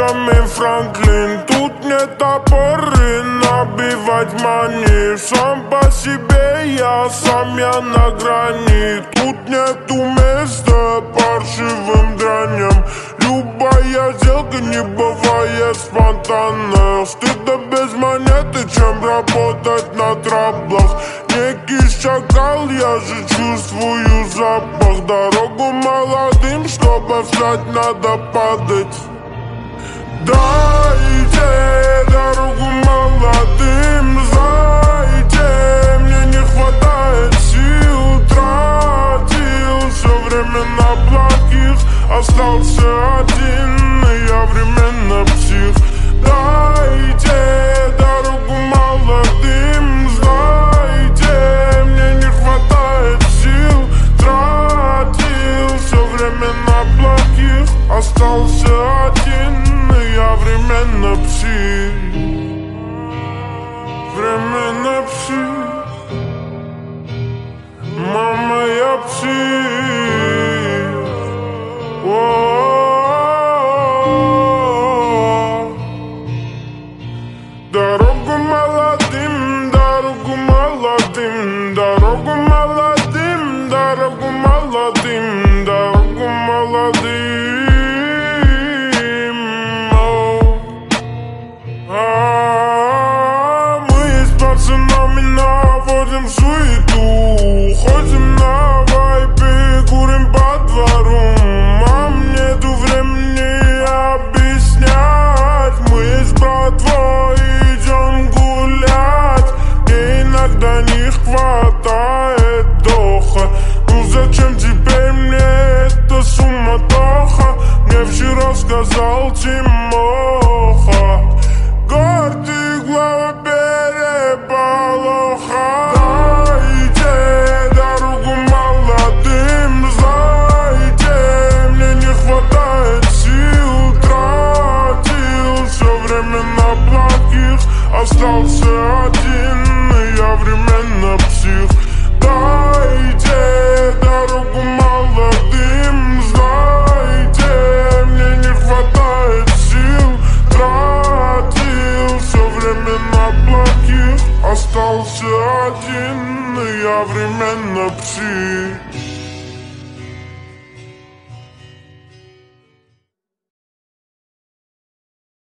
Бенджамин Франклин. Тут нет опоры набивать мани. Сам по себе я на грани. Тут нету места паршивым дряням. Любая сделка не бывает спонтанно. Стыдно без монеты, чем работать на траблах. Некий шакал, я же чувствую запах. Дорогу молодым, чтобы встать, надо падать. Дайте дорогу молодым, знаете, мне не хватает сил. Тратил все время на плохих, остался один, и я временно псих. Дайте дорогу молодым, знаете, мне не хватает сил. Тратил все время на плохих, остался один, и я временно псих. Временно псих. Мама, я псих. Дорогу молодым, дорогу молодым, дорогу молодым, дорогу молодым, дорогу молодым. Мы с пацанами наводим суету, ходим на вайпе, курим по двору. Мам, нету времени объяснять. Мы с братвой идем гулять, мне иногда не хватает доха. Ну зачем теперь мне эта суматоха? Мне вчера сказал Тимоха. Гордый глава переполоха. Дайте дорогу молодым, знаете, мне не хватает сил. Тратил все время на плохих, остался один, и я временно псих. Дайте дорогу молодым, знаете, мне не хватает сил. Тратил все время на плохих, остался один, и я временно псих.